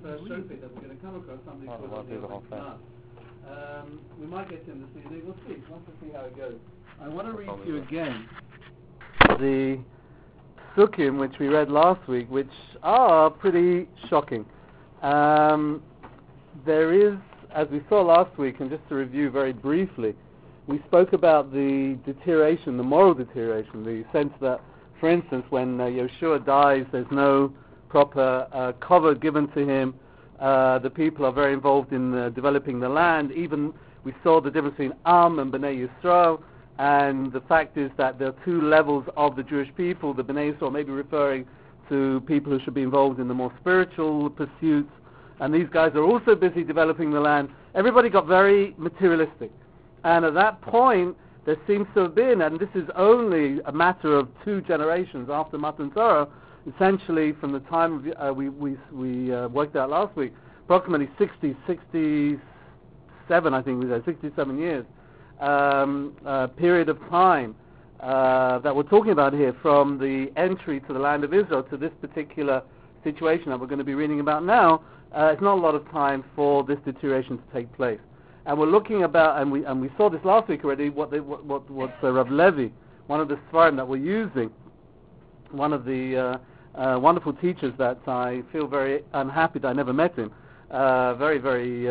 first shofet that we're going to come across, somebody called on the we might get to him this evening. We'll see. We'll have to see how it goes. I want to read to you again the Sukkim which we read last week, which are pretty shocking. There is, as we saw last week, and just to review very briefly, we spoke about the deterioration, the moral deterioration, the sense that, for instance, when Yeshua dies, there's no proper cover given to him. The people are very involved in developing the land. Even we saw the difference between Am and Bnei Yisrael, and the fact is that there are two levels of the Jewish people. The Bnei Yisrael may be referring to people who should be involved in the more spiritual pursuits, and these guys are also busy developing the land. Everybody got very materialistic. And at that point, there seems to have been, and this is only a matter of 2 generations after Matan Torah, essentially from the time of, we worked out last week, approximately 67, I think we said, 67 years, period of time that we're talking about here, from the entry to the land of Israel to this particular situation that we're going to be reading about now. It's not a lot of time for this deterioration to take place. And we're looking about, and we saw this last week already, what Rav Levi, one of the Sfarim that we're using, one of the wonderful teachers that I feel very unhappy that I never met him, very, very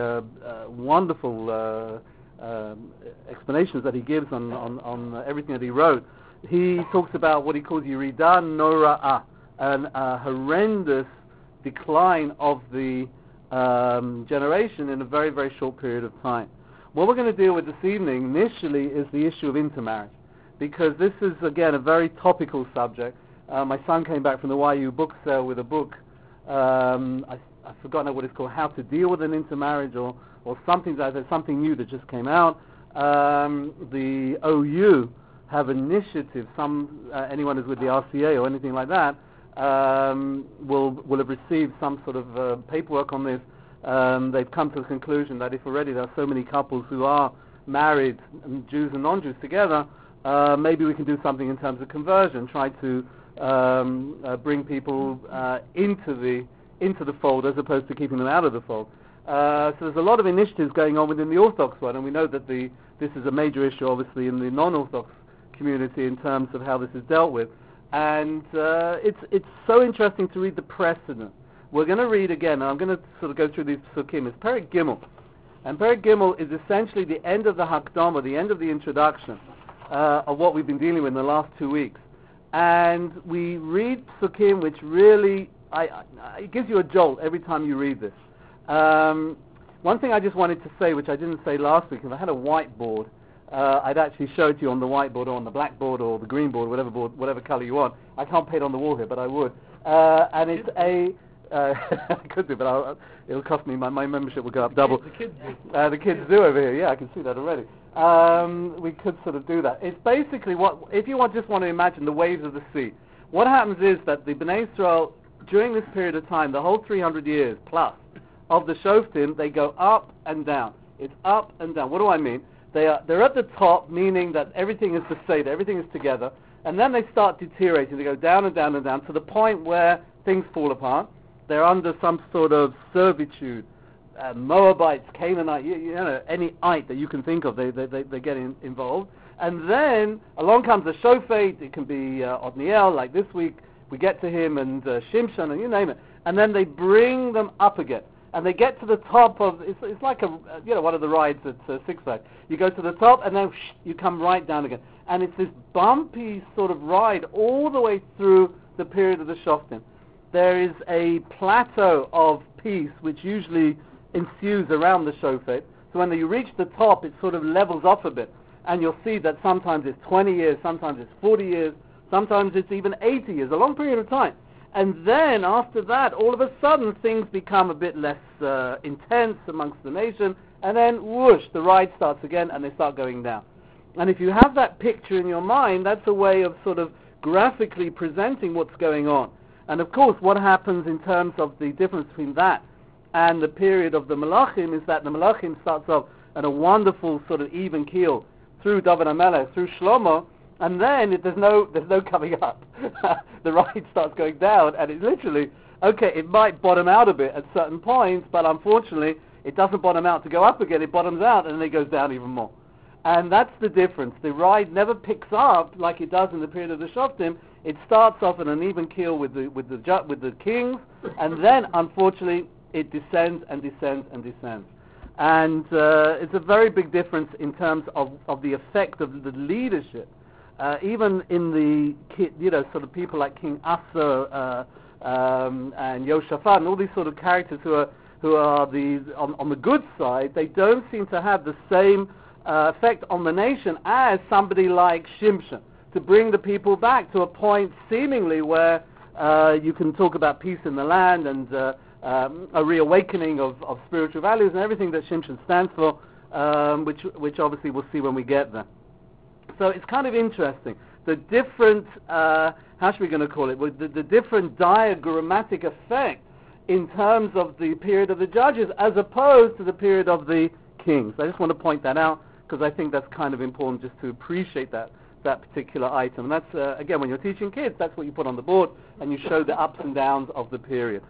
wonderful explanations that he gives on everything that he wrote. He talks about what he calls Yerida Nora'ah, a horrendous decline of the generation in a very, very short period of time. What we're going to deal with this evening initially is the issue of intermarriage, because this is, again, a very topical subject. My son came back from the YU book sale with a book, I've forgotten what it's called, How to Deal with an Intermarriage, or something like that, something new that just came out. The OU have initiatives, anyone who's with the RCA or anything like that, will have received some sort of paperwork on this. They've come to the conclusion that if already there are so many couples who are married, Jews and non-Jews together, maybe we can do something in terms of conversion, try to bring people into the fold as opposed to keeping them out of the fold. So there's a lot of initiatives going on within the Orthodox one, and we know that this is a major issue, obviously, in the non-Orthodox community in terms of how this is dealt with. And it's so interesting to read the precedent. We're going to read again, and I'm going to sort of go through these Sukkim. It's Perek Gimel. And Perek Gimel is essentially the end of the Hakdama, the end of the introduction of what we've been dealing with in the last 2 weeks. And we read Sukkim which really, it gives you a jolt every time you read this. One thing I just wanted to say, which I didn't say last week, if I had a whiteboard, I'd actually show it to you on the whiteboard or on the blackboard or the green board, whatever color you want. I can't paint on the wall here, but I would. And it's I could do, but it'll cost me, my membership will go up double. The kids do over here, yeah, I can see that already. We could sort of do that. It's basically if you just want to imagine the waves of the sea, what happens is that the Bnei Israel, during this period of time, the whole 300 years plus of the Shoftim, they go up and down. It's up and down. What do I mean? They're at the top, meaning that everything is the same, everything is together, and then they start deteriorating. They go down and down and down to the point where things fall apart. They're under some sort of servitude. Moabites, Canaanites, any ite that you can think of, they get involved. And then along comes the Shofet. It can be Othniel, like this week we get to him, and Shimshon, and you name it. And then they bring them up again. And they get to the top of, it's like one of the rides at Six Flags. You go to the top and then you come right down again. And it's this bumpy sort of ride all the way through the period of the Shoftim. There is a plateau of peace which usually ensues around the Shofet. So when you reach the top, it sort of levels off a bit. And you'll see that sometimes it's 20 years, sometimes it's 40 years, sometimes it's even 80 years, a long period of time. And then after that, all of a sudden, things become a bit less intense amongst the nation, and then whoosh, the ride starts again, and they start going down. And if you have that picture in your mind, that's a way of sort of graphically presenting what's going on. And of course, what happens in terms of the difference between that and the period of the Malachim is that the Malachim starts off at a wonderful sort of even keel through David HaMelech, through Shlomo, and then there's no coming up. The ride starts going down, and it literally, okay, it might bottom out a bit at certain points, but unfortunately, it doesn't bottom out to go up again. It bottoms out, and then it goes down even more. And that's the difference. The ride never picks up like it does in the period of the Shoftim. It starts off at an even keel with the kings, and then, unfortunately, it descends and descends and descends. And it's a very big difference in terms of the effect of the leadership. Even in the, sort of people like King Asa and Yoshaphat and all these sort of characters who are on the good side, they don't seem to have the same effect on the nation as somebody like Shimshon, to bring the people back to a point seemingly where you can talk about peace in the land and a reawakening of spiritual values and everything that Shimshon stands for, which obviously we'll see when we get there. So it's kind of interesting. The different, how should we going to call it, the different diagrammatic effect in terms of the period of the judges as opposed to the period of the kings. I just want to point that out because I think that's kind of important just to appreciate that particular item. And that's, again, when you're teaching kids, that's what you put on the board and you show the ups and downs of the period.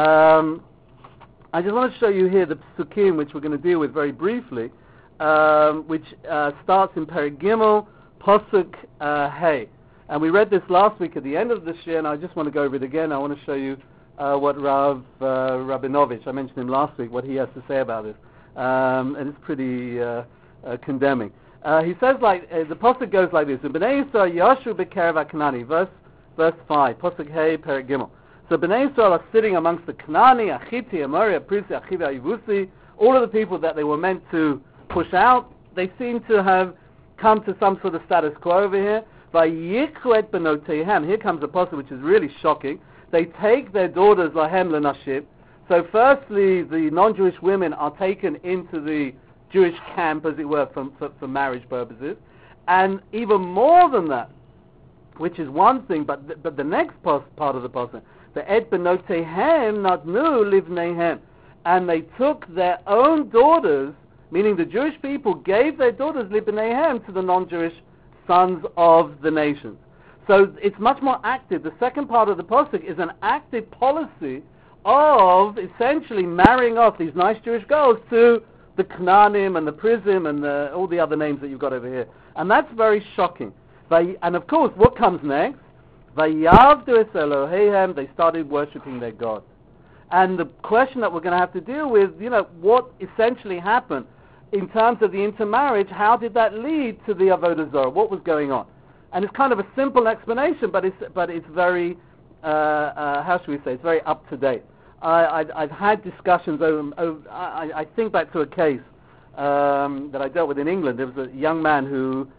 I just want to show you here the Psukim, which we're going to deal with very briefly, which starts in Perek Gimel, Posuk Hey. And we read this last week at the end of this year, and I just want to go over it again. I want to show you what Rav Rabinovich, I mentioned him last week, what he has to say about this. And it's pretty condemning. He says the Posuk goes like this: B'nai Yisrael Yashu B'kerev HaKanani, verse 5, Posuk Hey, Perek Gimel. So B'nai Yisrael are sitting amongst the Kanani, Achiti, Amori, Aprisi, Achiva, Yevusi, all of the people that they were meant to push out. They seem to have come to some sort of status quo over here. Vayikhu et benoteihem. Here comes a Posuk which is really shocking. They take their daughters, lahem lenashim. So firstly, the non-Jewish women are taken into the Jewish camp, as it were, for marriage purposes. And even more than that, which is one thing, but the next part of the Posuk, the et benoteihem natnu livneihem. And they took their own daughters, meaning the Jewish people gave their daughters libneihem to the non-Jewish sons of the nations. So it's much more active. The second part of the Posuk is an active policy of essentially marrying off these nice Jewish girls to the Knanim and the Prizim and all the other names that you've got over here. And that's very shocking. And of course, what comes next? Vayavdu es Eloheihem, they started worshipping their gods. And the question that we're going to have to deal with, what essentially happened in terms of the intermarriage, how did that lead to the Avodah Zarah? What was going on? And it's kind of a simple explanation, but it's very, how should we say, it's very up to date. I've had discussions over I think back to a case that I dealt with in England. There was a young man who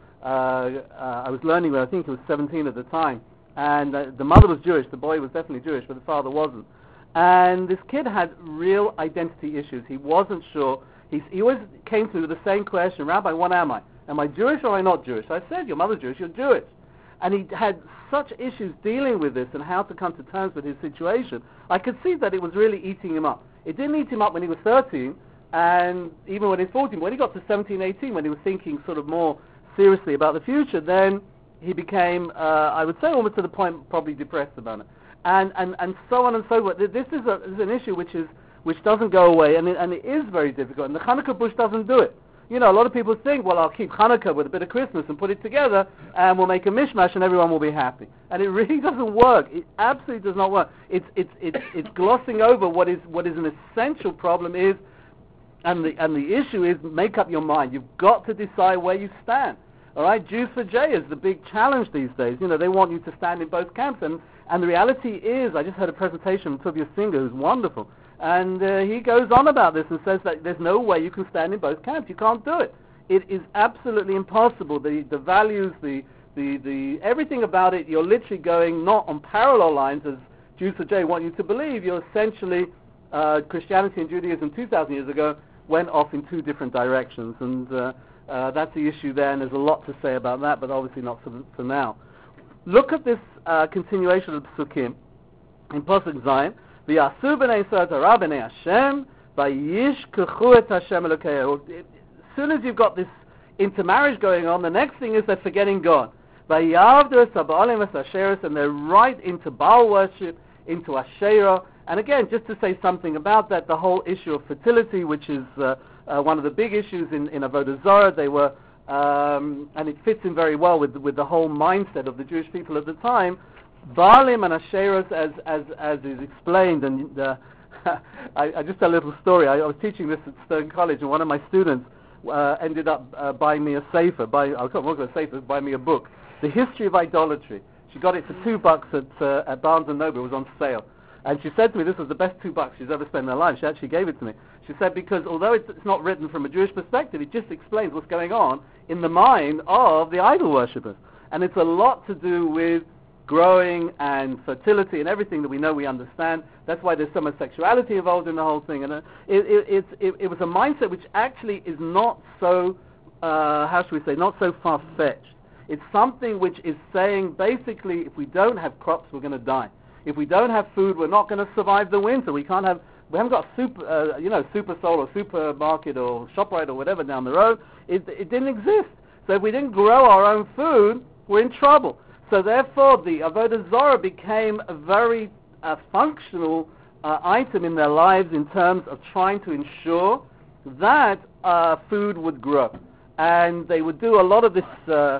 I was learning with, I think he was 17 at the time, and the mother was Jewish, the boy was definitely Jewish, but the father wasn't. And this kid had real identity issues. He wasn't sure. He always came to the same question: Rabbi, what am I? Am I Jewish or am I not Jewish? I said, your mother's Jewish, you're Jewish. And he had such issues dealing with this and how to come to terms with his situation. I could see that it was really eating him up. It didn't eat him up when he was 13, and even when he was 14. When he got to 17, 18, when he was thinking sort of more seriously about the future, then he became, I would say almost to the point, probably depressed about it. And so on and so forth. This is an issue which doesn't go away, and it is very difficult. And the Hanukkah bush doesn't do it. A lot of people think, well, I'll keep Hanukkah with a bit of Christmas and put it together, and we'll make a mishmash, and everyone will be happy. And it really doesn't work. It absolutely does not work. It's glossing over what is an essential problem is, and the issue is, make up your mind. You've got to decide where you stand. All right, Jews for Jay is the big challenge these days. They want you to stand in both camps, and the reality is, I just heard a presentation from Tobias Singer, who's wonderful. And he goes on about this and says that there's no way you can stand in both camps. You can't do it. It is absolutely impossible. The values, the everything about it, you're literally going not on parallel lines as Jews for Jay want you to believe. You're essentially, Christianity and Judaism 2,000 years ago went off in two different directions. And that's the issue there, and there's a lot to say about that, but obviously not for now. Look at this continuation of the Psukim in Posuk Zayin. V'yasu b'nei Yisrael Torah b'nei Hashem, v'yishkechu et Hashem Elokeinu. As soon as you've got this intermarriage going on, the next thing is they're forgetting God. V'yavdu es ha'ba'alim es Asherah, and they're right into Baal worship, into Asherah, And again, just to say something about that, the whole issue of fertility, which is one of the big issues in Avodah Zarah, they were, and it fits in very well with the whole mindset of the Jewish people at the time. Baalim and Asheros, as is explained, and I just tell a little story. I was teaching this at Stern College, and one of my students ended up buying me a sefer. I'm not going to say this, buy me a book, The History of Idolatry. She got it for $2 at Barnes & Noble. It was on sale. And she said to me, this was the best $2 she's ever spent in her life. She actually gave it to me. She said, because although it's not written from a Jewish perspective, it just explains what's going on in the mind of the idol worshippers. And it's a lot to do with growing and fertility and everything that we know, we understand. That's why there's so much sexuality involved in the whole thing. And it was a mindset which actually is not so, how should we say, not so far-fetched. It's something which is saying, basically, if we don't have crops, we're going to die. If we don't have food, we're not going to survive the winter. We haven't got Super Soul or supermarket or ShopRite or whatever down the road. It didn't exist. So if we didn't grow our own food, we're in trouble. So therefore, the Avodah Zarah became a very functional item in their lives in terms of trying to ensure that food would grow. And they would do a lot of this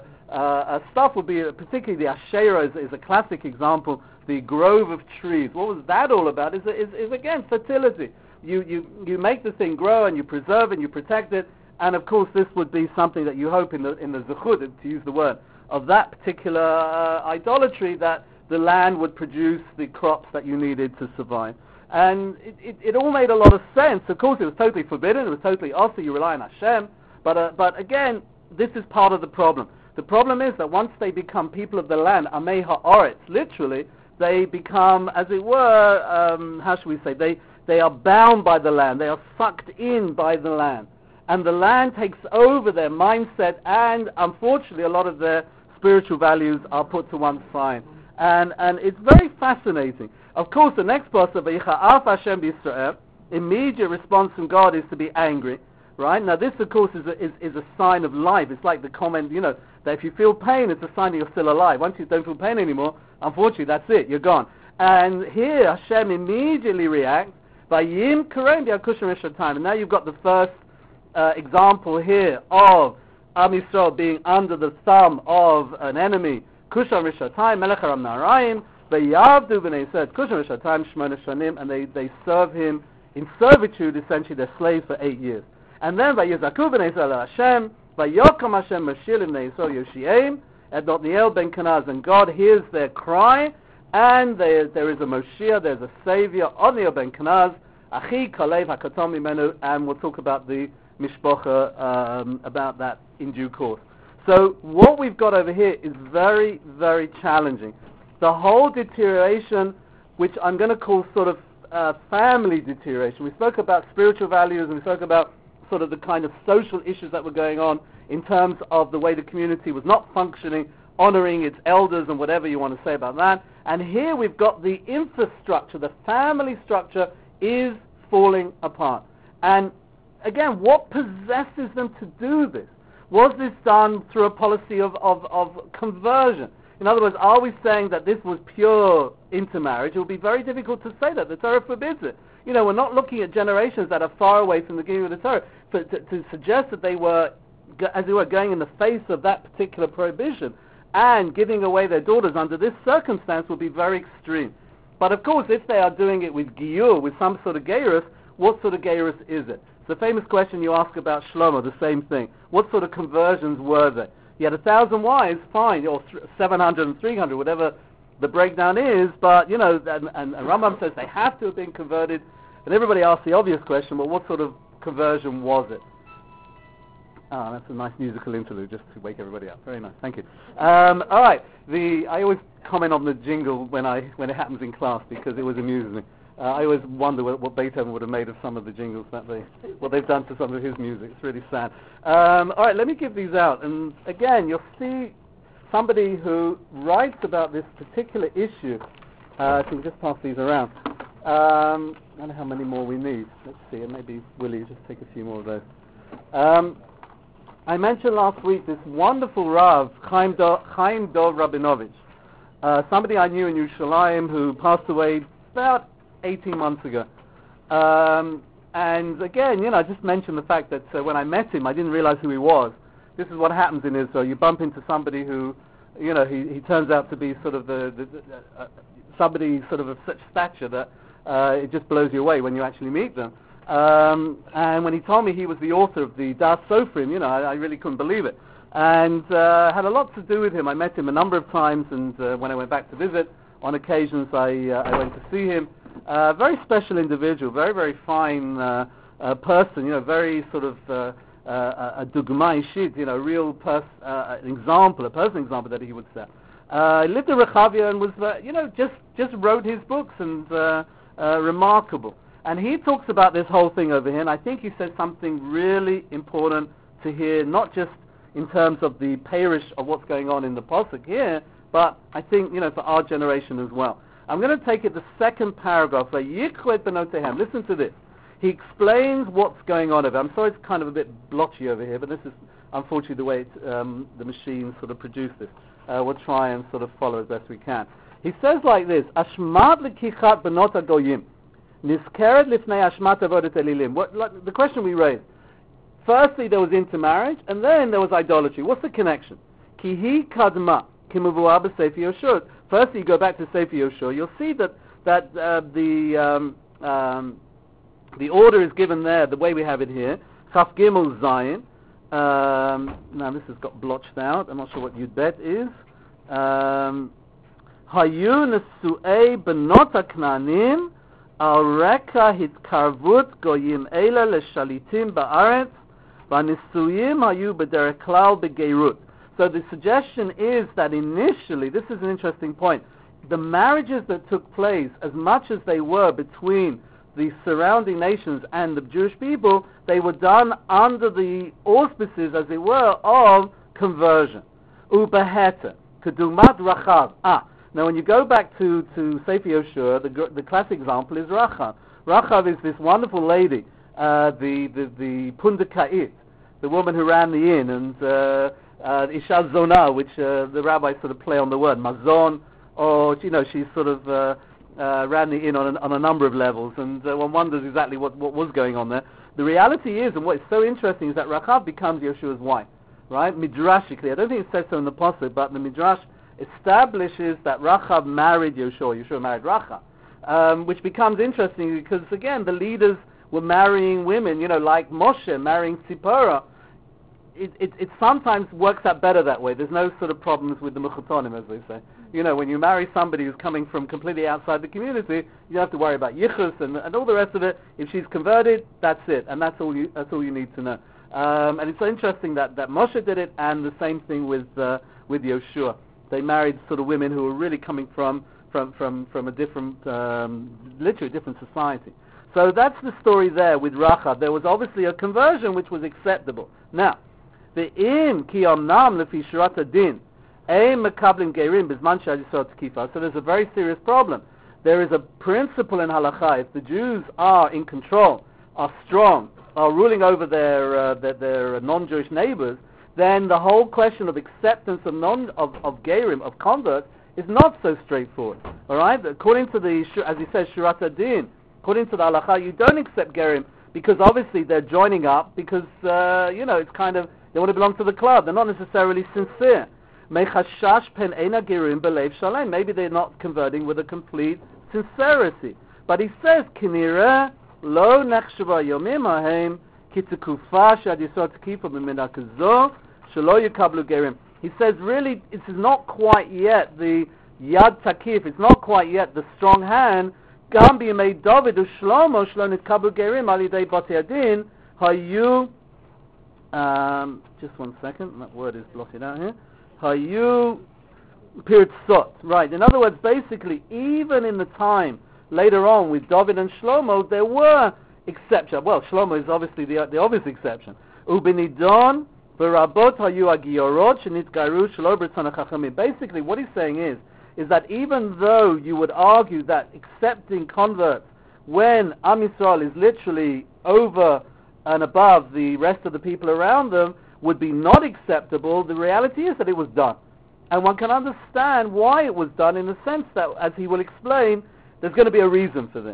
stuff, would be particularly the Asherah is a classic example. The grove of trees. What was that all about? Is again fertility. You make the thing grow and you preserve and you protect it. And of course, this would be something that you hope in the zechut, to use the word, of that particular idolatry, that the land would produce the crops that you needed to survive. And it all made a lot of sense. Of course, it was totally forbidden. It was totally also you rely on Hashem. But again, this is part of the problem. The problem is that once they become people of the land, Amei Ha'aretz, literally, they become, as it were, how should we say, they are bound by the land. They are sucked in by the land. And the land takes over their mindset, and unfortunately a lot of their spiritual values are put to one side. And it's very fascinating. Of course, the next part of V'yicha'af Hashem b'Yisrael, immediate response from God is to be angry. Right? Now this, of course, is a sign of life. It's like the comment, that if you feel pain, it's a sign that you're still alive. Once you don't feel pain anymore, unfortunately, that's it. You're gone. And here, Hashem immediately reacts by Yim Karem B'Yakushim Eshatim. And now you've got the first example here of Am Yisrael being under the thumb of an enemy. Kusham Eshatim, Melech Aram Naharaim, V'yavdu B'nei Yisrael Kusham Eshatim Shmona Shanim, and they serve him in servitude, essentially, they're slaves for 8 years. And then Vayizaku b'nei Yisrael Hashem, Vayokam Hashem Mashilim b'nei Yisrael Yoshieim, and Otniel ben Kenaz, and God hears their cry, and there is a Moshiach, there's a Savior, Otniel ben Kenaz, Achi Kalev HaKatom Mimenu, and we'll talk about the Mishpocha, about that in due course. So what we've got over here is very, very challenging. The whole deterioration, which I'm going to call sort of family deterioration. We spoke about spiritual values, and we spoke about sort of the kind of social issues that were going on in terms of the way the community was not functioning, honoring its elders and whatever you want to say about that. And here we've got the infrastructure, the family structure is falling apart. And again, what possesses them to do this? Was this done through a policy of conversion? In other words, are we saying that this was pure intermarriage? It would be very difficult to say that. The Torah forbids it. We're not looking at generations that are far away from the giving of the Torah. To suggest that they were, as it were, going in the face of that particular prohibition and giving away their daughters under this circumstance would be very extreme. But of course, if they are doing it with giyur, with some sort of geirus, what sort of geirus is it? It's the famous question you ask about Shlomo, the same thing. What sort of conversions were they? He had 1,000 wives, fine, or 700 and 300, whatever the breakdown is, but, and Rambam says they have to have been converted, and everybody asks the obvious question, well, what sort of conversion was it? Ah, that's a nice musical interlude just to wake everybody up. Very nice, thank you. All right, I always comment on the jingle when it happens in class because it always amuses me. I always wonder what Beethoven would have made of some of the jingles what they've done to some of his music. It's really sad. All right, let me give these out, and again, you'll see somebody who writes about this particular issue. Can we just pass these around? I don't know how many more we need. Let's see, and maybe Willie just take a few more of those. I mentioned last week this wonderful Rav, Chaim Dov Rabinovich, somebody I knew in Yerushalayim who passed away about 18 months ago. And again, I just mentioned the fact that when I met him, I didn't realize who he was. This is what happens in Israel. You bump into somebody who, he turns out to be sort of somebody sort of such stature that it just blows you away when you actually meet them. And when he told me he was the author of the Das Sofrim, I really couldn't believe it. And had a lot to do with him. I met him a number of times, and when I went back to visit, on occasions I went to see him. Very special individual, very, very fine person, very sort of a dugma ishit, real a personal example that he would set. Lived in Rechavia and was, just wrote his books and remarkable. And he talks about this whole thing over here, and I think he said something really important to hear, not just in terms of the parish of what's going on in the Pasuk here, but I think, for our generation as well. I'm going to take it the second paragraph. Listen to this. He explains what's going on over here. I'm sorry it's kind of a bit blotchy over here, but this is unfortunately the way the machine sort of produced this. We'll try and sort of follow as best we can. He says like this, Ashmat lekichat benot hagoyim, nizkeret lifnei ashmat avodat elilim. The question we raised. Firstly, there was intermarriage, and then there was idolatry. What's the connection? Kihi kadma kimuvuah b'Sefer Yoshua. Firstly, you go back to Sefer Yoshua. You'll see that the order is given there, the way we have it here. Chaf Gimel Zayin. Now this has got blotched out. I'm not sure what Yud Bet is. Hayu nesu'ei benot haknanim al reka hitkarvut goyim eila leshalitim ba'aretz v'nisuyim hayu b'derech klal b'geirut. So the suggestion is that initially, this is an interesting point, the marriages that took place, as much as they were between the surrounding nations and the Jewish people, they were done under the auspices, as it were, of conversion. Ubeheta, kedumat Rachav. Now when you go back to Sefer Yoshua, the classic example is Rachav. Rachav is this wonderful lady, the Pundakait, the woman who ran the inn, and Isha Zonah, which the rabbis sort of play on the word, Mazon, or, she sort of ran the inn on a number of levels, and one wonders exactly what was going on there. The reality is, and what is so interesting, is that Rachav becomes Yeshua's wife, right? Midrashically, I don't think it says so in the Pasuk, but the Midrash establishes that Rachav married Yeshua married Rachav, which becomes interesting because, again, the leaders were marrying women, like Moshe marrying Tzipporah. It sometimes works out better that way. There's no sort of problems with the mechutonim, as they say. When you marry somebody who's coming from completely outside the community, you don't have to worry about yichus and all the rest of it. If she's converted, that's it, and that's all you need to know. And it's so interesting that Moshe did it, and the same thing with Yoshua. They married sort of women who were really coming from a different, literally different society. So that's the story there with Rachav. There was obviously a conversion which was acceptable. Now, the im ki omnam lefi shurat hadin ein mekablim geirim bizman she'adisot tkifa. So there's a very serious problem. There is a principle in halakha: if the Jews are in control, are strong, are ruling over their non-Jewish neighbors, then the whole question of acceptance of geirim, of converts, is not so straightforward. All right, according to as he says, shurat hadin, according to the halakha, you don't accept geirim because obviously they're joining up because it's kind of, they want to belong to the club. They're not necessarily sincere. Maybe they're not converting with a complete sincerity. But he says, Kinira lo nechshava yomim ahem kitekufa shadisot tkifa b'mina kazo shelo yikablu gerim. He says, really, this is not quite yet the yad takif. It's not quite yet the strong hand. Gam b'yemei David u'Shlomo shelo nitkablu gerim al yidei batei adin hayu. Just one second, that word is blotted out here. Hayu Pirtzot. Right, in other words, basically, even in the time later on with David and Shlomo, there were exceptions. Well, Shlomo is obviously the obvious exception. Ubinidon v'rabot hayu agiyorot shenitgaru shelo b'rtzon hachachamim. Basically, what he's saying is that even though you would argue that accepting converts when Am Yisrael is literally over and above the rest of the people around them would be not acceptable, the reality is that it was done. And one can understand why it was done in the sense that, as he will explain, there's going to be a reason for this.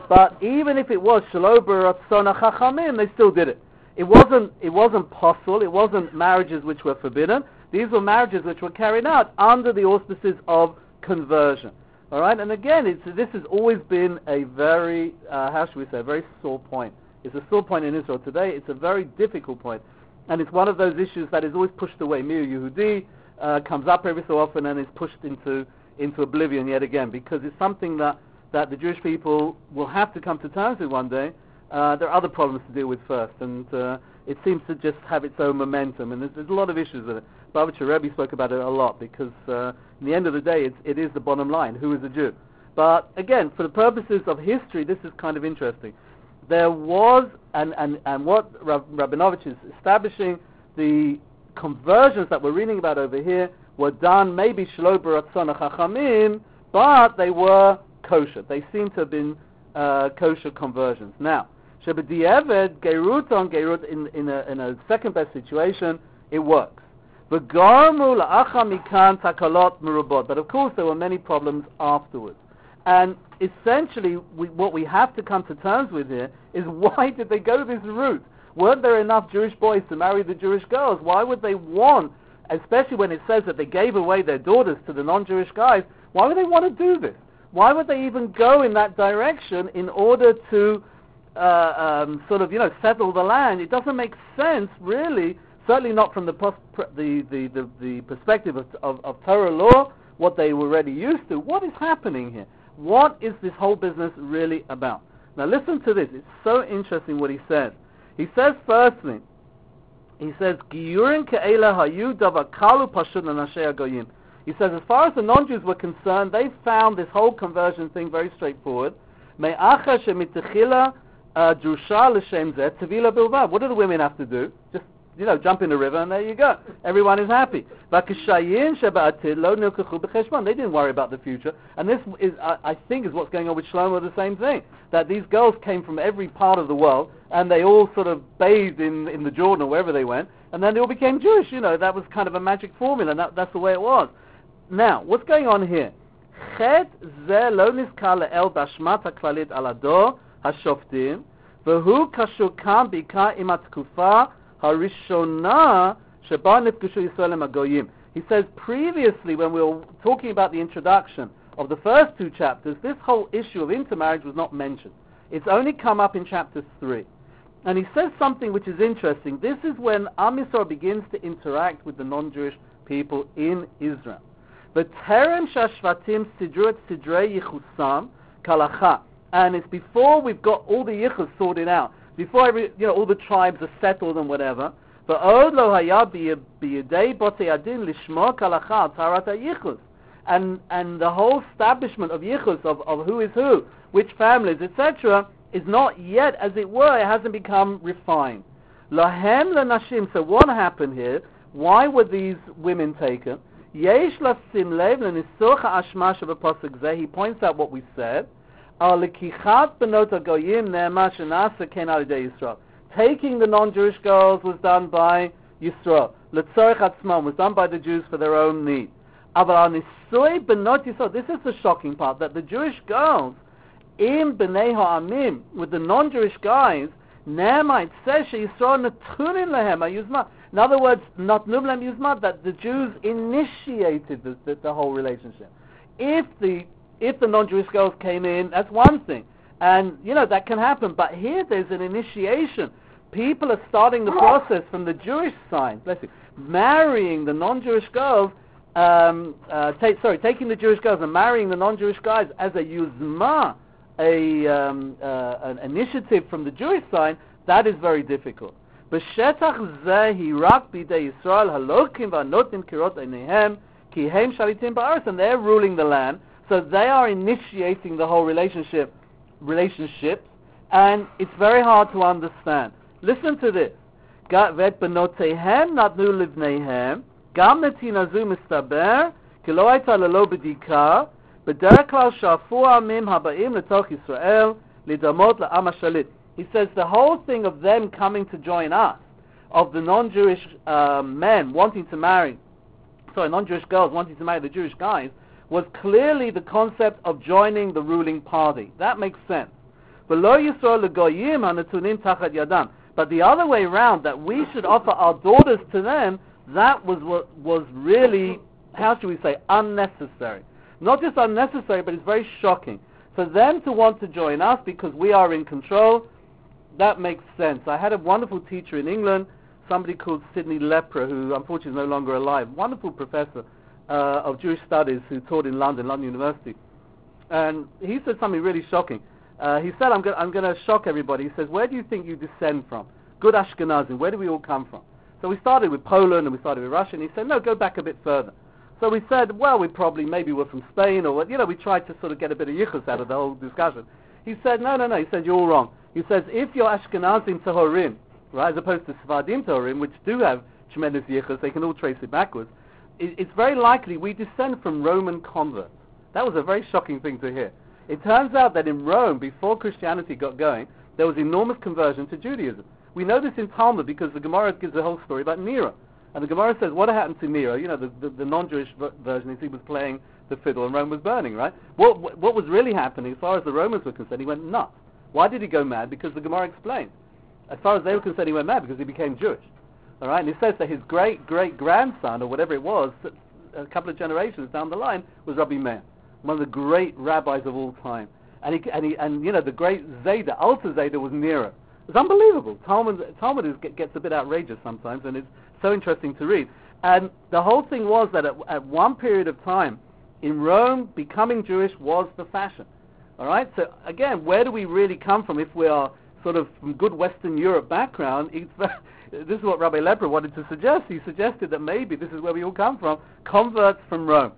But even if it was Shelo B'Ratzon HaChachamim, they still did it. It wasn't possible. It wasn't marriages which were forbidden. These were marriages which were carried out under the auspices of conversion. All right, and again, this has always been a very, a very sore point. It's a sore point in Israel today. It's a very difficult point, and it's one of those issues that is always pushed away. Mir Yehudi comes up every so often and is pushed into oblivion yet again, because it's something that the Jewish people will have to come to terms with one day. There are other problems to deal with first, and it seems to just have its own momentum, and there's a lot of issues with it. Bavitcher Rebbe spoke about it a lot, because in the end of the day, it is the bottom line: who is a Jew? But again, for the purposes of history, this is kind of interesting. There was, and what Rabinovich is establishing, the conversions that we're reading about over here were done maybe Shelo B'Ratzon HaChachamim, but they were kosher. They seem to have been kosher conversions. Now, Shebedi'eved, Geirut on Geirut, in a second best situation, it works. V'garmu la'acha mikan takalot merubot. But of course, there were many problems afterwards. And essentially, what we have to come to terms with here is, why did they go this route? Weren't there enough Jewish boys to marry the Jewish girls? Why would they want, especially when it says that they gave away their daughters to the non-Jewish guys, why would they want to do this? Why would they even go in that direction in order to settle the land? It doesn't make sense, really, certainly not from the perspective of Torah law, what they were already used to. What is happening here? What is this whole business really about? Now listen to this. It's so interesting what he says. He says, firstly, Giyurin ke'ela hayu davar kalu pashut l'nashei hagoyim. He says, as far as the non-Jews were concerned, they found this whole conversion thing very straightforward. Me'acha shemitechila drusha l'shem zeh tevila bilvad. What do the women have to do? Just, jump in the river and there you go. Everyone is happy. They didn't worry about the future. And this is, I think, is what's going on with Shlomo, the same thing. That these girls came from every part of the world, and they all sort of bathed in the Jordan or wherever they went, and then they all became Jewish. That was kind of a magic formula, and that's the way it was. Now, what's going on here? Chet ze lo nizkar le'el b'ashmat ha'klalit al ador ha'shoftim, v'hu kashur kam b'ikar im ha'tkufa harishona sheba nifkushu Yisrael hagoyim. He says previously, when we were talking about the introduction of the first two chapters, this whole issue of intermarriage was not mentioned. It's only come up in chapter 3. And he says something which is interesting. This is when Am Yisrael begins to interact with the non-Jewish people in Israel. V'terem shashvatim sidru et sidrei yichusam kalacha. And it's before we've got all the yichus sorted out, before all the tribes are settled and whatever. V'od lo haya b'yedei botei adin lishmor kalacha tarat hayichus. And the whole establishment of yichus, of who is who, which families, etc., is not yet, as it were, it hasn't become refined. Lahem lenashim. So what happened here? Why were these women taken? Yesh lasim lev lenisoch ha'ashma shebapasuk zeh. He points out what we said. Al lekichat benot hagoyim ne'ema shenasa ken al yedei Yisrael. Taking the non-Jewish girls was done by Yisrael. Letzorech atzmam was done by the Jews for their own need. Aval nisoi benot Yisrael. This is the shocking part, that the Jewish girls im bnei ha'amim, with the non-Jewish guys, ne'ema, it says sheYisrael netunin lehem ha'yuzma. In other words, not numlem yuzma, that the Jews initiated the whole relationship. If the non-Jewish girls came in, that's one thing, and that can happen. But here, there's an initiation. People are starting the process from the Jewish side. Marrying the non-Jewish girls, taking the Jewish girls and marrying the non-Jewish guys as a yuzma, an initiative from the Jewish side. That is very difficult. B'shetach zehi rak b'idei Yisrael halokim v'anotim kirot einehem ki hem shalitim ba'aretz, and they're ruling the land, so they are initiating the whole relationships, and it's very hard to understand. Listen to this. V'et b'notehem natnu livneihem gam netina zu mistaber ki lo hayta lelo b'dika b'derech klal shafu amim haba'im letoch Yisrael lidamot la'am hashalit. He says the whole thing of them coming to join us, of the non-Jewish men wanting to marry, non-Jewish girls wanting to marry the Jewish guys, was clearly the concept of joining the ruling party. That makes sense. V'lo Yisrael legoyim hanatunim tachat yadam. But the other way around, that we should offer our daughters to them, that was what was really, how should we say, unnecessary. Not just unnecessary, but it's very shocking. For them to want to join us because we are in control, that makes sense. I had a wonderful teacher in England, somebody called Sidney Lepra, who unfortunately is no longer alive, wonderful professor of Jewish studies who taught in London University. And he said something really shocking. He said, I'm going to shock everybody. He says, where do you think you descend from? Good Ashkenazim, where do we all come from? So we started with Poland and we started with Russia, and he said, no, go back a bit further. So we said, well, maybe we're from Spain, or what, we tried to sort of get a bit of yichus out of the whole discussion. He said, no, he said, you're all wrong. He says, if you're Ashkenazim Tahorim, right, as opposed to Sephardim Tahorim, which do have tremendous yichus, they can all trace it backwards, it's very likely we descend from Roman converts. That was a very shocking thing to hear. It turns out that in Rome, before Christianity got going, there was enormous conversion to Judaism. We know this in Talmud because the Gemara gives a whole story about Nero. And the Gemara says, what happened to Nero? The non-Jewish version is he was playing the fiddle and Rome was burning, right? What was really happening, as far as the Romans were concerned, he went nuts. Why did he go mad? Because the Gemara explained. As far as they were concerned, he went mad because he became Jewish. All right? And it says that his great-great-grandson, or whatever it was, a couple of generations down the line, was Rabbi Meir, one of the great rabbis of all time. And the great Zayda, Alter Zayda, was Nero. It's unbelievable. Talmud gets a bit outrageous sometimes, and it's so interesting to read. And the whole thing was that at one period of time, in Rome, becoming Jewish was the fashion. All right? So, again, where do we really come from if we are sort of from good Western Europe background? This is what Rabbi Lepra wanted to suggest. He suggested that maybe this is where we all come from, converts from Rome.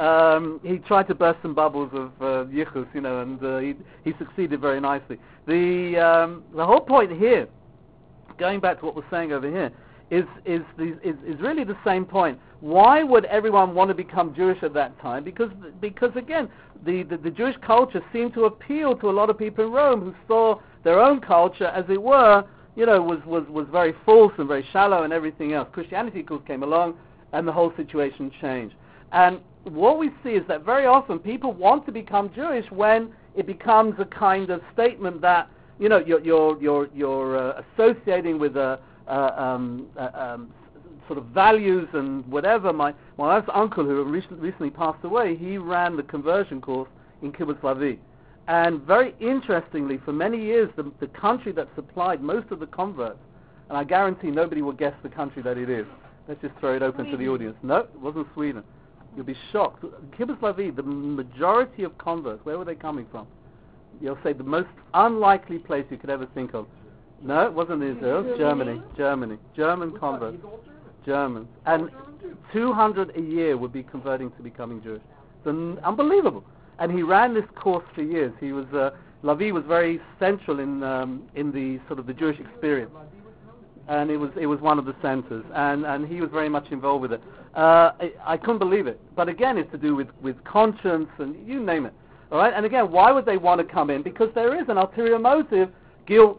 He tried to burst some bubbles of yichus, and he succeeded very nicely. The whole point here, going back to what we're saying over here, is really the same point. Why would everyone want to become Jewish at that time? Because again, the Jewish culture seemed to appeal to a lot of people in Rome who saw their own culture, as it were, was very false and very shallow and everything else. Christianity, of course, came along, and the whole situation changed. And what we see is that very often people want to become Jewish when it becomes a kind of statement that you're associating with sort of values and whatever. My wife's uncle, who recently passed away, he ran the conversion course in Kibbutz Lavi, and very interestingly, for many years, the country that supplied most of the converts, and I guarantee nobody will guess the country that it is. Let's just throw it open to the audience. No, it wasn't Sweden. You'll be shocked. Kibbutz Lavi, the majority of converts, where were they coming from? You'll say the most unlikely place you could ever think of. No, it wasn't Israel. Germany. German converts. Germans. And 200 a year would be converting to becoming Jewish. It's unbelievable. And he ran this course for years. He was Lavi was very central in the sort of the Jewish experience. And it was one of the centers, and he was very much involved with it. I couldn't believe it. But again, it's to do with conscience and you name it. All right. And again, why would they want to come in? Because there is an ulterior motive, guilt.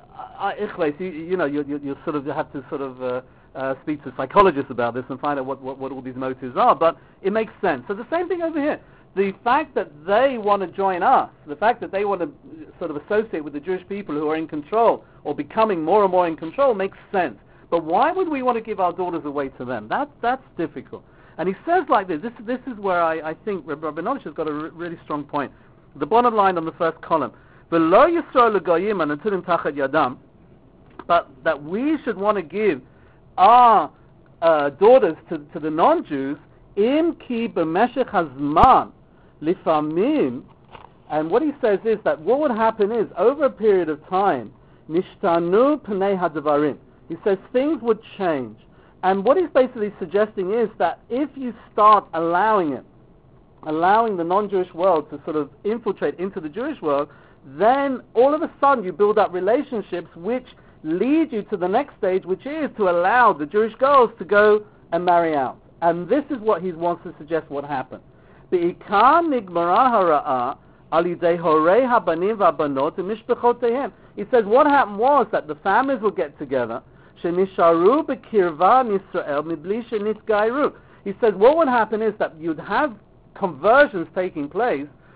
You sort of have to sort of speak to psychologists about this and find out what all these motives are. But it makes sense. So the same thing over here. The fact that they want to join us, the fact that they want to sort of associate with the Jewish people who are in control or becoming more and more in control makes sense. But why would we want to give our daughters away to them? That's difficult. And he says like this. This is where I think Rabinovich has got a really strong point. The bottom line on the first column. V'lo Yisrael legoyim hanatunim tachat yadam, but that we should want to give our daughters to the non-Jews, im ki b'meshech hazman lifamim, and what he says is that what would happen is, over a period of time, nishtanu pnei hadvarim. He says things would change. And what he's basically suggesting is that if you start allowing the non-Jewish world to sort of infiltrate into the Jewish world, then all of a sudden you build up relationships which lead you to the next stage, which is to allow the Jewish girls to go and marry out. And this is what he wants to suggest what happened. Be'ikar nigmara hara'ah al yidei horei habanim v'abanot u'mishpachotehem. He says what happened was that the families would get together, shenisharu b'kirva Yisrael mibli shenitgairu. He says what would happen is that you'd have conversions taking place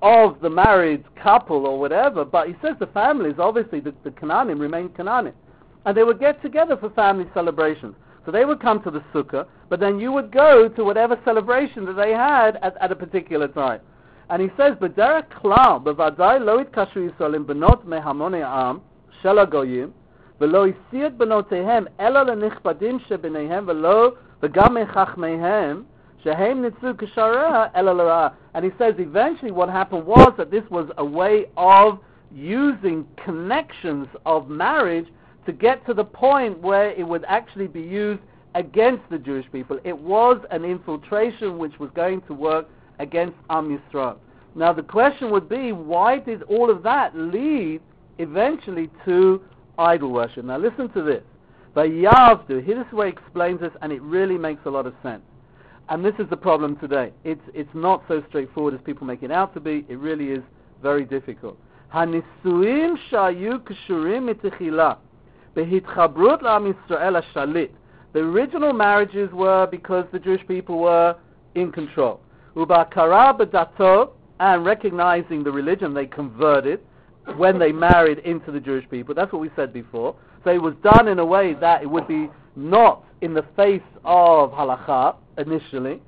of the married couple or whatever, but he says the families, obviously the Canaanim remained Canaanim. And they would get together for family celebrations. So they would come to the sukkah, but then you would go to whatever celebration that they had at a particular time. And he says, "B'derech klal, b'vadai lo itkashu Yisraelim benot mehamoni am shel hagoyim, v'lo isiet benotehem ela lenichbadim shebenehem v'lo v'gam mechachmehem shehem nitzu k'shareha ela l'ra'ah." And he says eventually what happened was that this was a way of using connections of marriage to get to the point where it would actually be used against the Jewish people. It was an infiltration which was going to work against Am Yisrael. Now the question would be, why did all of that lead eventually to idol worship? Now listen to this. Vayavdu, here this way explains this, and it really makes a lot of sense. And this is the problem today. It's not so straightforward as people make it out to be. It really is very difficult. Hanisuim shayu kshurim mitechila behitchabrut la'am Yisrael hashalit. The original marriages were because the Jewish people were in control. Ubakara b'dato, and recognizing the religion, they converted when they married into the Jewish people. That's what we said before. So it was done in a way that it would be not in the face of halakha initially.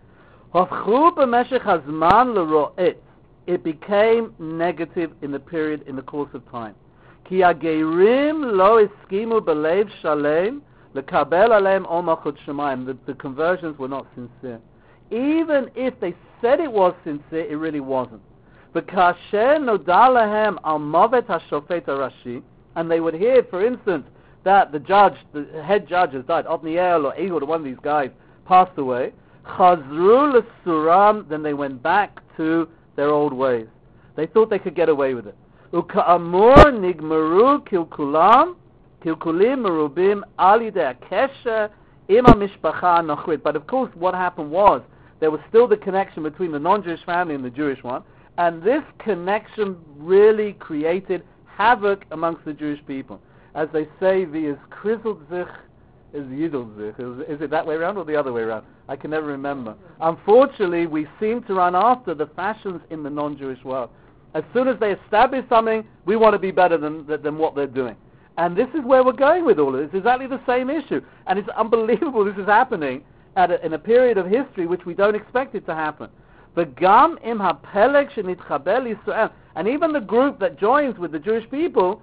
It became negative in the period, in the course of time. Ki hagerim lo iskimu belev shalem lekabel aleim ol malchut shemayim. The conversions were not sincere. Even if they said it was sincere, it really wasn't. V'kasher noda lahem al movet hashofet harashi, and they would hear, for instance, that the head judge has died, Otniel or Ehud, one of these guys, passed away. Chazru l'suram, then they went back to their old ways. They thought they could get away with it. Uka'amur nigmaru kilkulim merubim al yidei hakesher im hamishpacha nochrit. But of course, what happened was there was still the connection between the non-Jewish family and the Jewish one, and this connection really created havoc amongst the Jewish people. As they say, wie es kriselt sich, is yidelt sich. Is it that way around or the other way around? I can never remember. Unfortunately, we seem to run after the fashions in the non-Jewish world. As soon as they establish something, we want to be better than what they're doing. And this is where we're going with all of this. It's exactly the same issue. And it's unbelievable this is happening in a period of history which we don't expect it to happen. V'gam im ha'peleg shenitchabel Yisrael. And even the group that joins with the Jewish people,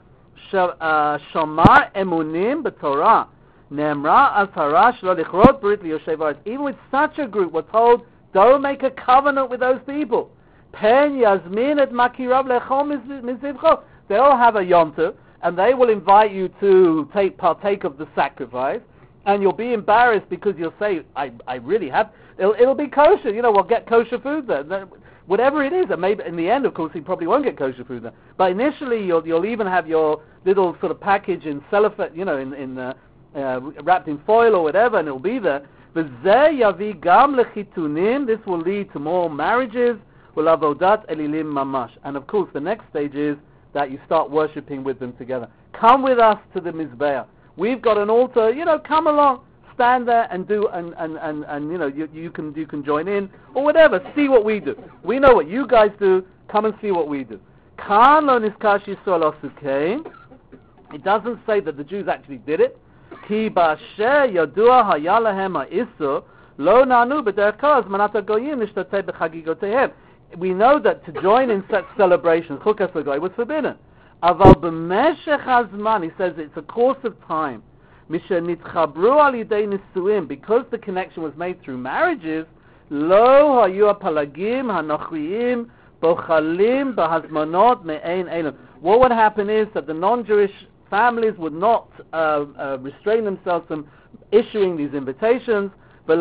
Shomar emunim b'Torah, Nemra azhara shelo lichrot brit liyoshev haaretz. Even with such a group, we're told, don't make a covenant with those people. Pen yazmin et makirav lechol mizivcho. They'll have a yontif, and they will invite you to partake of the sacrifice, and you'll be embarrassed because you'll say, I really have. It'll be kosher. We'll get kosher food there. Whatever it is, and maybe in the end, of course, you probably won't get kosher food there. But initially, you'll even have your little sort of package in cellophane, wrapped in foil or whatever, and it'll be there. V'zeh yavi gam lechitunim. This will lead to more marriages. Ulavodat elilim mamash. And of course, the next stage is that you start worshiping with them together. Come with us to the Mizbeah. We've got an altar. Come along. Stand there and do, and you can join in or whatever. See what we do. We know what you guys do. Come and see what we do. Kan lo niskash Yisrael osukein. It doesn't say that the Jews actually did it. Ki ba'asher yadua haya lahem ha'isur lo nanu b'derech kol zmanat hagoyim nishtateh b'chagigotehem. We know that to join in such celebrations, chukas hagoy, was forbidden. Aval b'meshech hazman, he says it's a course of time. Because the connection was made through marriages, lo hayu palagim hanochriim bochalim bahazmanot me'ein elam. What would happen is that the non-Jewish families would not restrain themselves from issuing these invitations, and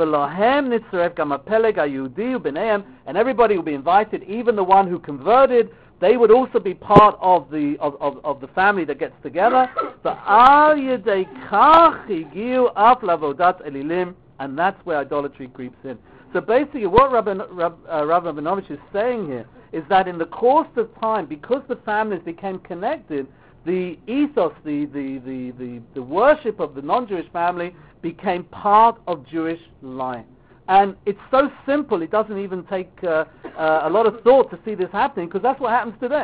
everybody would be invited, even the one who converted. They would also be part of the family that gets together. And that's where idolatry creeps in. So basically what Rav Rabinovich is saying here is that in the course of time, because the families became connected, the ethos, the worship of the non-Jewish family became part of Jewish life. And it's so simple, it doesn't even take a lot of thought to see this happening, because that's what happens today.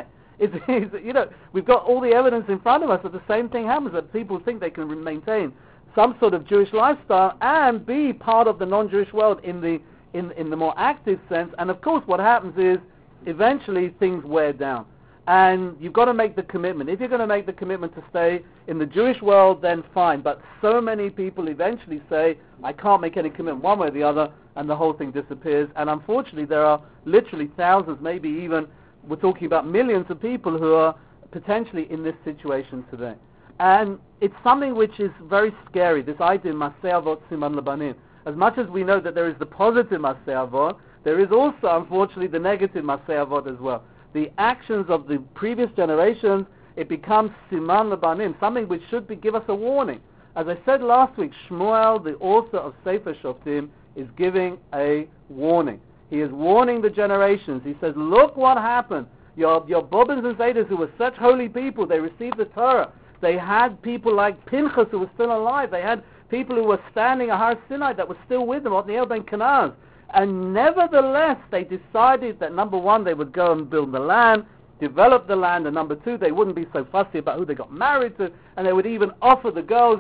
We've got all the evidence in front of us that the same thing happens, that people think they can maintain some sort of Jewish lifestyle and be part of the non-Jewish world in the more active sense. And of course what happens is eventually things wear down. And you've got to make the commitment. If you're going to make the commitment to stay in the Jewish world, then fine. But so many people eventually say, I can't make any commitment one way or the other, and the whole thing disappears. And unfortunately, there are literally thousands, maybe even, we're talking about millions of people who are potentially in this situation today. And it's something which is very scary, this idea, Masei Avot Siman Labanim. As much as we know that there is the positive Masei Avot, there is also, unfortunately, the negative Masei Avot as well. The actions of the previous generations, it becomes Siman Labanim, something which should give us a warning. As I said last week, Shmuel, the author of Sefer Shoftim, is giving a warning. He is warning the generations. He says, look what happened. Your Bobbins and Zaydas, who were such holy people, they received the Torah. They had people like Pinchas who were still alive. They had people who were standing at Har Sinai that were still with them, Othniel ben Kenaz. And nevertheless, they decided that, number one, they would go and build the land, develop the land, and number two, they wouldn't be so fussy about who they got married to, and they would even offer the girls,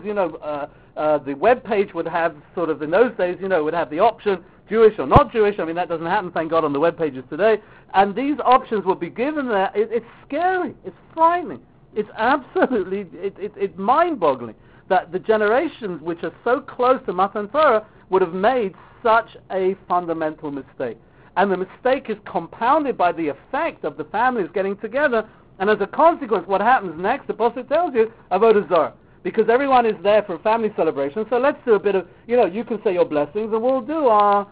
the web page would have sort of, in those days, would have the option, Jewish or not Jewish. I mean, that doesn't happen, thank God, on the web pages today. And these options will be given there. It's scary. It's frightening. It's absolutely, it's mind-boggling that the generations which are so close to Matan Torah would have made such a fundamental mistake. And the mistake is compounded by the effect of the families getting together, and as a consequence, what happens next, the Pasuk tells you, Avodah Zarah. Because everyone is there for a family celebration, so let's do a bit of, you can say your blessings, and we'll do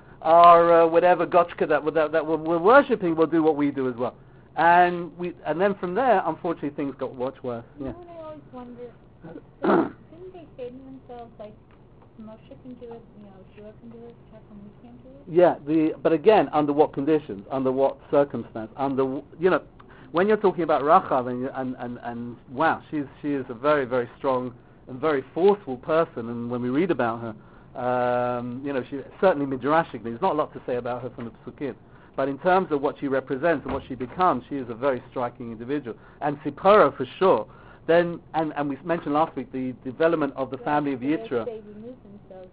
our whatever gotchka that we're worshipping, we'll do what we do as well. And then from there, unfortunately, things got much worse. Yeah. What I always wonder, didn't they say to themselves, like, Moshe can do it, Shua can do it, Chacham can't do it? Yeah, but again, under what conditions, under what circumstance, when you're talking about Rachav and wow, she is a very, very strong and very forceful person, and when we read about her, she certainly midrashically, there's not a lot to say about her from the Pesukim, but in terms of what she represents and what she becomes, she is a very striking individual. And Sipporah for sure. Then, and we mentioned last week the development of the family of Yitro. They remove themselves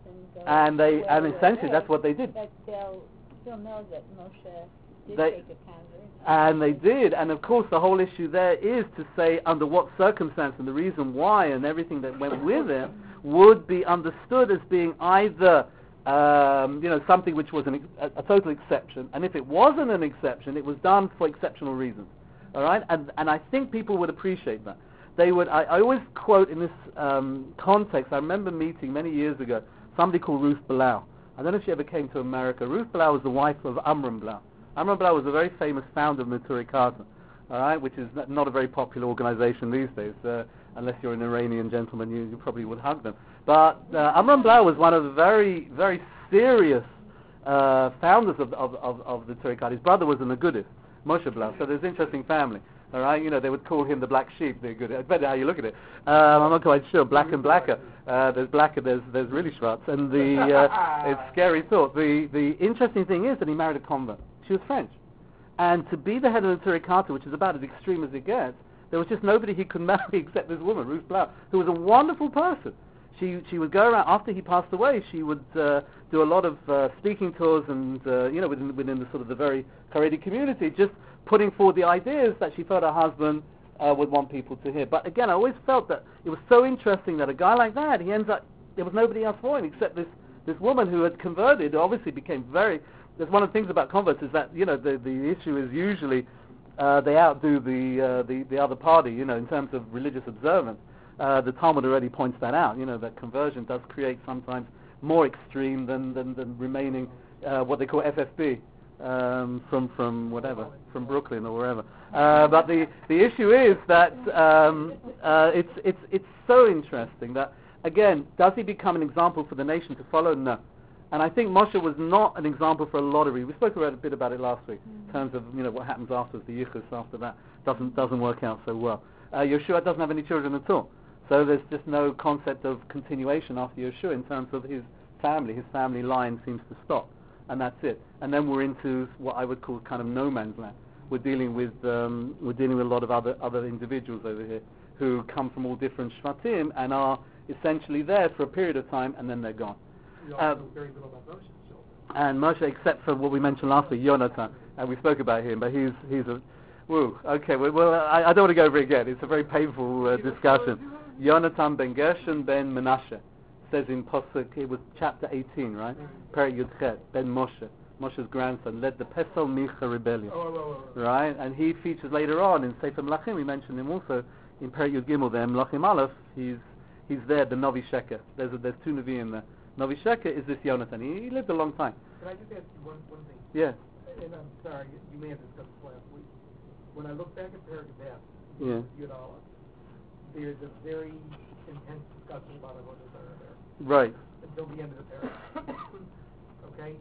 and essentially that's what they did. That they'll know that Moshe did take a convert. And they did, and of course the whole issue there is to say under what circumstance and the reason why and everything that went with it would be understood as being either something which was a total exception, and if it wasn't an exception, it was done for exceptional reasons. All right, and I think people would appreciate that. They would. I always quote in this context. I remember meeting many years ago somebody called Ruth Blau. I don't know if she ever came to America. Ruth Blau was the wife of Amram Blau. Amram Blau was a very famous founder of Neturei Karta, all right, which is not a very popular organization these days. Unless you're an Iranian gentleman, you probably would hug them. But Amram Blau was one of the very, very serious founders of the Neturei Karta. His brother was an Agudist, Moshe Blau. So there's an interesting family. All right, they would call him the black sheep. They're good. It depends how you look at it. I'm not quite sure. Black and blacker. There's blacker. There's really schwartz. And it's scary thought. The interesting thing is that he married a convert. She was French, and to be the head of the Neturei Karta, which is about as extreme as it gets, there was just nobody he could marry except this woman, Ruth Blau, who was a wonderful person. She would go around after he passed away. She would do a lot of speaking tours and within the sort of the very Haredi community, just putting forward the ideas that she felt her husband would want people to hear. But again, I always felt that it was so interesting that a guy like that, he ends up, there was nobody else for him except this woman who had converted, who obviously became very. That's one of the things about converts is that the issue is usually they outdo the other party, in terms of religious observance. The Talmud already points that out, that conversion does create sometimes more extreme than remaining what they call FFB. From whatever, from Brooklyn or wherever. But the issue is that it's so interesting that, again, does he become an example for the nation to follow? No. And I think Moshe was not an example for a lot of reasons. We spoke a bit about it last week in terms of what happens after the yichus after that doesn't work out so well. Yeshua doesn't have any children at all, so there's just no concept of continuation after Yeshua in terms of his family. His family line seems to stop. and that's it. And then we're into what I would call kind of no man's land. We're dealing with a lot of other individuals over here who come from all different shvatim and are essentially there for a period of time, and then they're gone. We also know very little about Moshe's children. And Moshe, except for what we mentioned last week, Yonatan, and we spoke about him, but he's a woo. Okay, well, I don't want to go over it again. It's a very painful discussion. Yonatan ben Gershon ben Menashe says in Posuk, it was chapter 18, right? Perek Yudchet ben Moshe, Moshe's grandson, led the Pesel Micha rebellion, right? And he features later on in Sefer Melachim. We mentioned him also in Perek Yud Gimel there, Melachim Aleph. He's there, the Novi Sheker. There's two Nevi'im there. Novi Sheker is this Yonatan. He lived a long time. Can I just ask you one thing? Yeah. And I'm sorry, you may have discussed this last week. When I look back at Perek Yud, there's a very intense discussion about Avodah Zarah there. Right. Until the end of the Perek. Okay?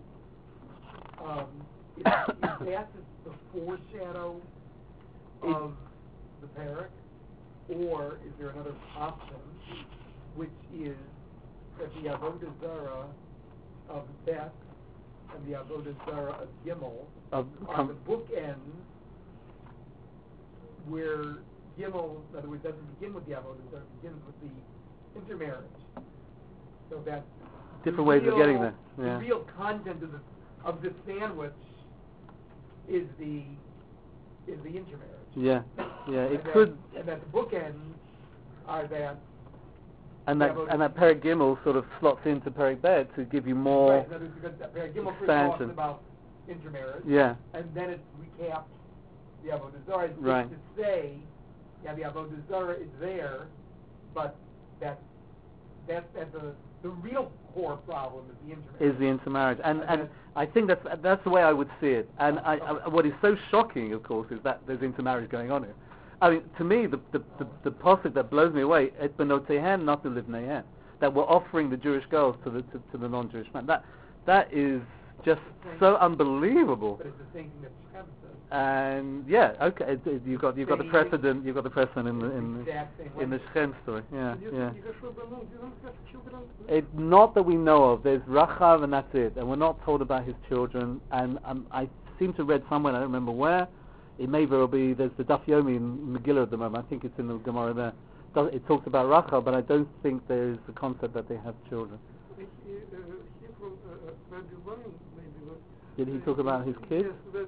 Is that the foreshadow of the Perek? Or is there another option, which is that the Avodah Zarah of Bet and the Avodah Zarah of Gimel are the bookends where Gimel, in other words, doesn't begin with the Avodah Zarah, it begins with the intermarriage. So that different ways of getting there. Yeah. The real content of the sandwich is the intermarriage. Yeah, it and could. And that the bookends are that. And that Perek Gimel sort of slots into Perek Bet to give you more right, because Perek Gimel first expansion. talks about intermarriage. Yeah. And then it recaps the Avodah Zarah. It's right. to say, the Avodah Zarah is there, but that's the real core problem is the intermarriage. Is the intermarriage, and I think that's the way I would see it. And what is so shocking, of course, is that there's intermarriage going on here. I mean, to me, the posuk that blows me away, et benoteihen not livneihen, that we're offering the Jewish girls to the non-Jewish man. That is just so unbelievable. But it's the same thing that Shem says. And yeah, okay, you've got the precedent. You've got the precedent in the Shem story. Yeah. It's not that we know of. There's Rachav and that's it, and we're not told about his children. And I seem to have read somewhere, I don't remember where. It may very well be. There's the Daf Yomi in Megillah at the moment. I think it's in the Gemara there. It talks about Rachav, but I don't think there is the concept that they have children. Did he talk about his kids? Yes, that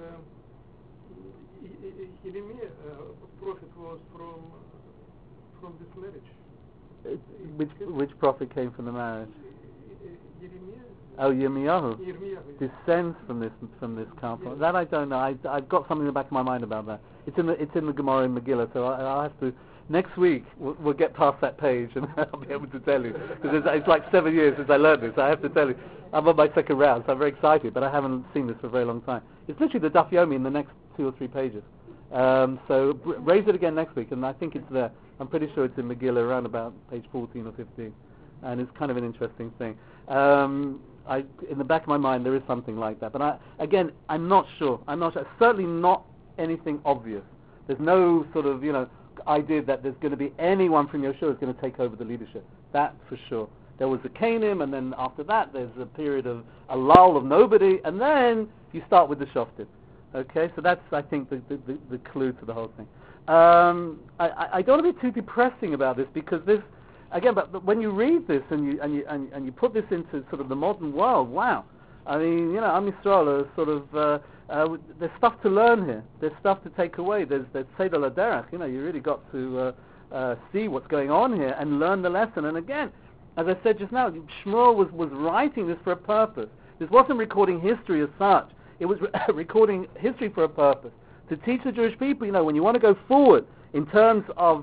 Jeremiah prophet was from this marriage. Which prophet came from the marriage? Jeremiah. Oh, Yirmiyahu descends from this couple. Yes. That I don't know. I've got something in the back of my mind about that. It's in the Gemara in Megillah, so I'll have to. Next week we'll get past that page and I'll be able to tell you, because it's like 7 years since I learned this. I have to tell you, I'm on my second round, so I'm very excited, but I haven't seen this for a very long time. It's literally the Daf Yomi in the next 2 or 3 pages. So raise it again next week, and I think it's there. I'm pretty sure it's in Megillah around about page 14 or 15, and it's kind of an interesting thing. In the back of my mind there is something like that, but I'm not sure. Certainly not anything obvious. There's no sort of idea that there's going to be anyone from Yeshua who's going to take over the leadership. That for sure. There was the Canaan, and then after that there's a period of a lull of nobody, and then you start with the Shoftim. Okay, so that's, I think, the clue to the whole thing. I don't want to be too depressing about this, because this, again, but when you read this and you put this into sort of the modern world, wow. I mean, Am Yisrael are sort of, there's stuff to learn here. There's stuff to take away. There's Seder Laderech. You really got to see what's going on here and learn the lesson. And again, as I said just now, Shmuel was writing this for a purpose. This wasn't recording history as such. It was recording history for a purpose, to teach the Jewish people, when you want to go forward in terms as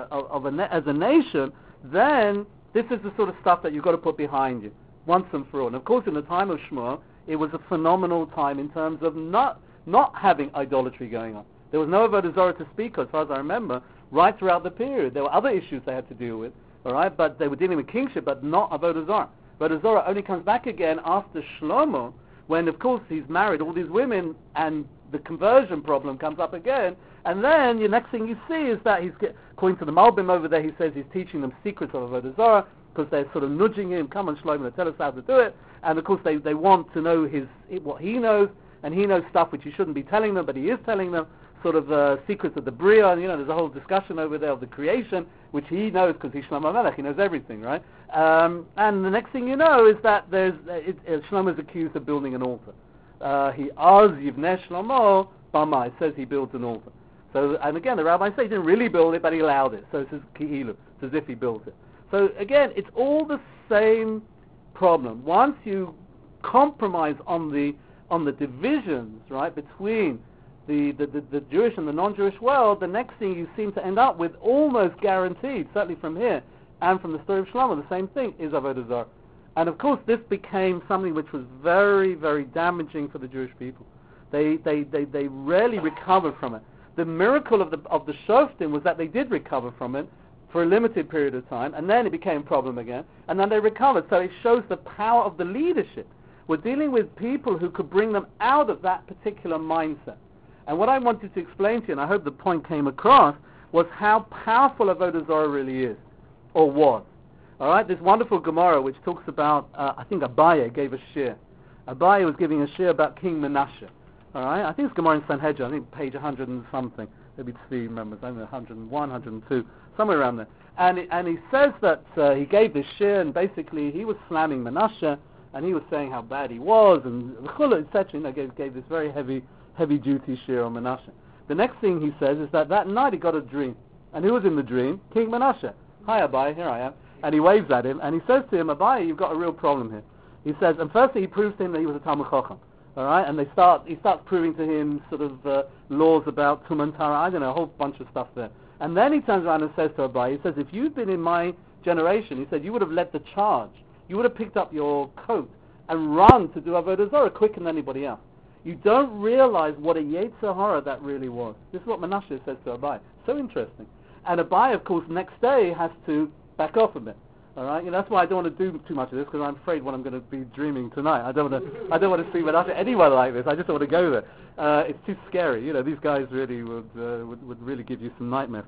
a nation, then this is the sort of stuff that you've got to put behind you once and for all. And of course, in the time of Shmuel, it was a phenomenal time in terms of not having idolatry going on. There was no Avodah Zarah to speak of, as far as I remember, right throughout the period. There were other issues they had to deal with, all right, but they were dealing with kingship, but not Avodah Zarah. Avodah Zarah only comes back again after Shlomo, when, of course, he's married all these women, and the conversion problem comes up again, and then the next thing you see is that according to the Malbim over there, he says he's teaching them secrets of Avodah Zarah, because they're sort of nudging him, come on Shlomo, tell us how to do it, and of course they want to know what he knows, and he knows stuff which he shouldn't be telling them, but he is telling them, sort of secrets of the Bria, and there's a whole discussion over there of the creation, which he knows because he's Shlomo Melech, he knows everything, right? And the next thing you know is that Shlomo is accused of building an altar. He Az Yivneh Shlomo Bama, it says he builds an altar. So, and again, the rabbis say he didn't really build it, but he allowed it. So it says Ki'ilu, it's as if he built it. So again, it's all the same problem. Once you compromise on the divisions, right, between the Jewish and the non-Jewish world, the next thing you seem to end up with, almost guaranteed, certainly from here and from the story of Shlomo, the same thing is Avodah Zarah. And of course, this became something which was very, very damaging for the Jewish people. They rarely recovered from it. The miracle of the Shoftim was that they did recover from it for a limited period of time, and then it became a problem again, and then they recovered. So it shows the power of the leadership. We're dealing with people who could bring them out of that particular mindset. And what I wanted to explain to you, and I hope the point came across, was how powerful Avodah Zarah really is, or was. All right, this wonderful Gemara which talks about, I think Abaye gave a shir. Abaye was giving a shir about King Menashe. All right, I think it's Gemara in Sanhedrin, I think page 100 and something. Maybe Tzvi remembers, I don't know, 101, 102, somewhere around there. And he says that he gave this shir, and basically he was slamming Menashe, and he was saying how bad he was, and etc. Gave this very heavy duty shir on Menashe. The next thing he says is that night he got a dream. And who was in the dream? King Menashe. Hi Abaye, here I am. And he waves at him, and he says to him, Abaye, you've got a real problem here. He says, and firstly he proves to him that he was a Talmud Chacham. All right, and he starts proving to him sort of laws about Tum and Tara, I don't know, a whole bunch of stuff there. And then he turns around and says to Abaye, he says, if you'd been in my generation, he said, you would have led the charge. You would have picked up your coat and run to do Avodah Zarah quicker than anybody else. You don't realize what a Yetzer Hara that really was. This is what Menashe says to Abaye. So interesting. And Abaye, of course, next day has to back off a bit. All right, that's why I don't want to do too much of this, because I'm afraid what I'm going to be dreaming tonight. I don't want to see Menashe anywhere like this. I just don't want to go there. It's too scary. These guys really would really give you some nightmares.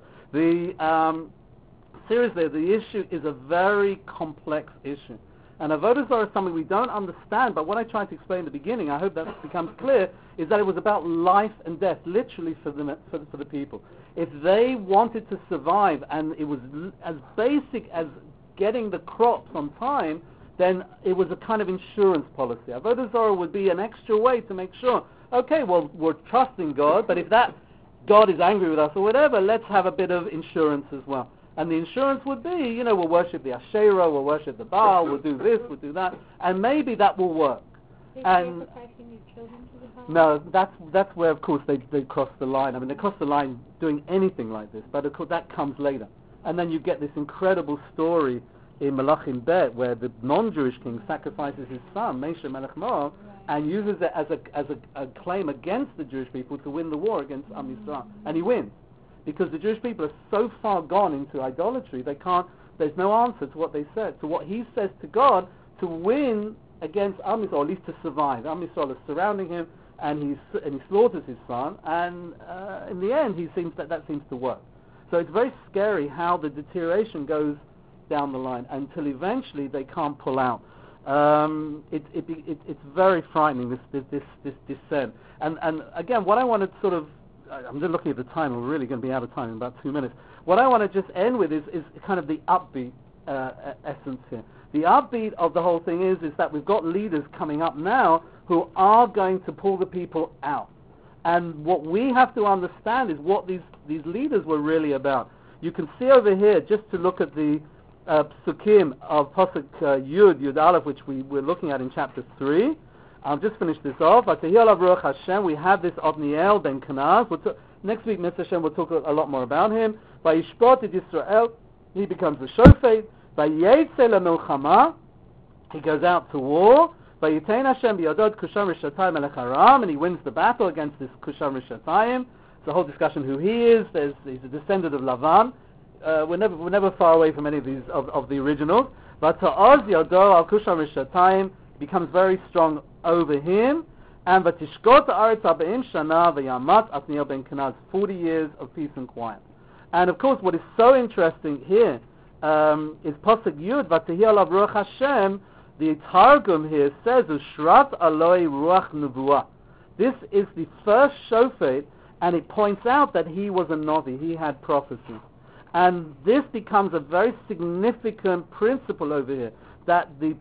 Seriously, the issue is a very complex issue. And Avodah Zarah is something we don't understand, but what I tried to explain at the beginning, I hope that becomes clear, is that it was about life and death, literally for the people. If they wanted to survive, and it was as basic as getting the crops on time, then it was a kind of insurance policy. Avodah Zarah would be an extra way to make sure, okay, well, we're trusting God, but if that God is angry with us or whatever, let's have a bit of insurance as well. And the insurance would be, we'll worship the Asherah, we'll worship the Baal, we'll do this, we'll do that, and maybe that will work. Did and you sacrificing your children to the Baal? No, that's where, of course, they cross the line. I mean, they cross the line doing anything like this, but of course that comes later. And then you get this incredible story in Malachim Bet, where the non-Jewish king sacrifices his son, Mesha Melech Moab, and uses it as a claim against the Jewish people to win the war against Am Yisrael. And he wins. Because the Jewish people are so far gone into idolatry, there's no answer to what they said, to what he says to God, to win against Am Yisrael, or at least to survive. Am Yisrael is surrounding him, and he slaughters his son, and in the end, that seems to work. So it's very scary how the deterioration goes down the line until eventually they can't pull out. It's very frightening, this descent. And again, what I want to sort of, I'm just looking at the time, we're really going to be out of time in about 2 minutes. What I want to just end with is kind of the upbeat essence here. The upbeat of the whole thing is that we've got leaders coming up now who are going to pull the people out. And what we have to understand is what these leaders were really about. You can see over here, just to look at the psukim of Pasuk Yud Aleph, which we're looking at in chapter 3. I'll just finish this off. We have this Othniel ben Kenaz. Next week, Mr. Hashem, we'll talk a lot more about him. By Yishpot et Yisrael, he becomes the Shofet. By Yetze leMilchama, he goes out to war. By Yitein Hashem biyadod Kusham Rishatayim Melech Aram, and he wins the battle against this Kusham Rishatayim. It's a whole discussion who he is. He's a descendant of Lavan. We're never far away from any of these of the originals. But Ta'oz Yador al Kusham Rishatayim becomes very strong over him. And Vatishkot Haaretz 40 Shana v'Yamat Othniel ben Kenaz, 40 years of peace and quiet. And of course, what is so interesting here is Pasuk Yud, V'tehi alav ruach Hashem. The Targum here says, Ushrat aloi ruach nevuah. This is the first shofet, and it points out that he was a Navi, he had prophecy. And this becomes a very significant principle over here, that the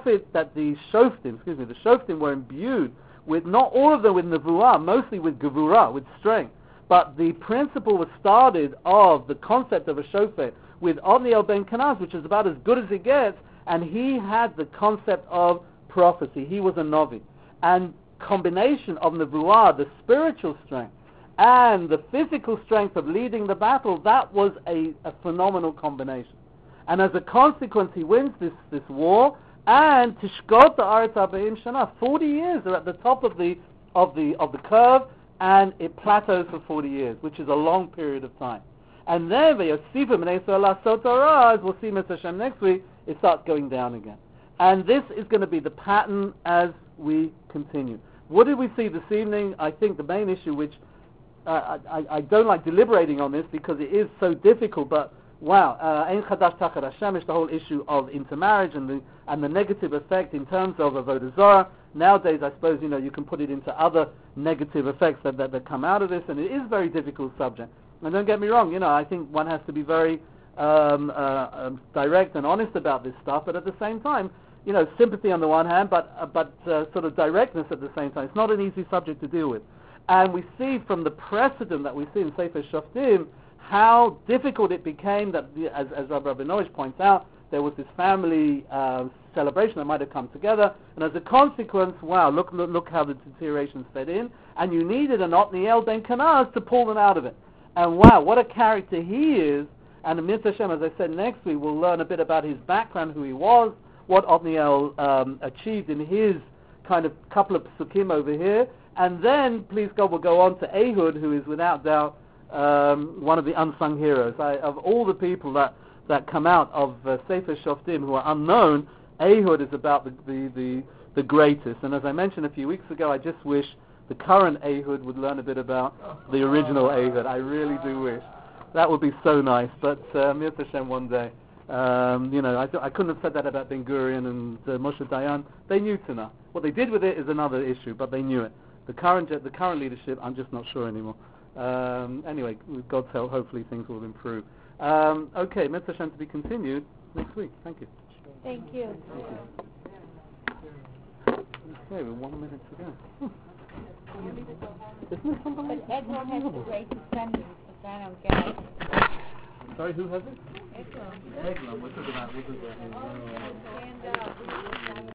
Shoftim were imbued with, not all of them with Nevuah, mostly with Gevurah, with strength. But the principle was started of the concept of a Shofet with Otniel ben Kenaz, which is about as good as it gets, and he had the concept of prophecy. He was a Navi. And combination of Nevuah, the spiritual strength, and the physical strength of leading the battle, that was a phenomenal combination. And as a consequence, he wins this war, and Tishkot Ha'aretz 40 Shana, 40 years are at the top of the curve, and it plateaus for 40 years, which is a long period of time. And then, as we'll see Mr. Hashem next week, it starts going down again. And this is going to be the pattern as we continue. What did we see this evening? I think the main issue, which I don't like deliberating on this because it is so difficult, but wow, Ein Chadash Tachat Hashem is the whole issue of intermarriage and the negative effect in terms of Avodah Zarah. Nowadays, I suppose, you can put it into other negative effects that come out of this, and it is a very difficult subject. And don't get me wrong, I think one has to be very direct and honest about this stuff, but at the same time, sympathy on the one hand, but sort of directness at the same time. It's not an easy subject to deal with. And we see from the precedent that we see in Sefer Shoftim how difficult it became that, as Rabbi Rabinowitz points out, there was this family celebration that might have come together, and as a consequence, wow, look how the deterioration set in, and you needed an Otniel ben Kenaz to pull them out of it. And wow, what a character he is, and in Mitzvah Hashem, as I said, next week we'll learn a bit about his background, who he was, what Otniel achieved in his kind of couple of psukim over here, and then, please God, we'll go on to Ehud, who is without doubt one of the unsung heroes. Of all the people that come out of Sefer Shoftim who are unknown, Ehud is about the greatest. And as I mentioned a few weeks ago, I just wish the current Ehud would learn a bit about the original Ehud. I really do wish. That would be so nice. But Mirza Hashem one day. I couldn't have said that about Ben Gurion and Moshe Dayan. They knew Tanakh. What they did with it is another issue, but they knew it. The current leadership, I'm just not sure anymore. Anyway, with God's help, hopefully things will improve. Okay, Mitzvah Hashem to be continued next week. Thank you. Thank you. Okay, we're 1 minute to go. Isn't this unbelievable? But Edward has to raise his sentence, which I don't get. Sorry, who has it? Edward. Eglon. We'll talk about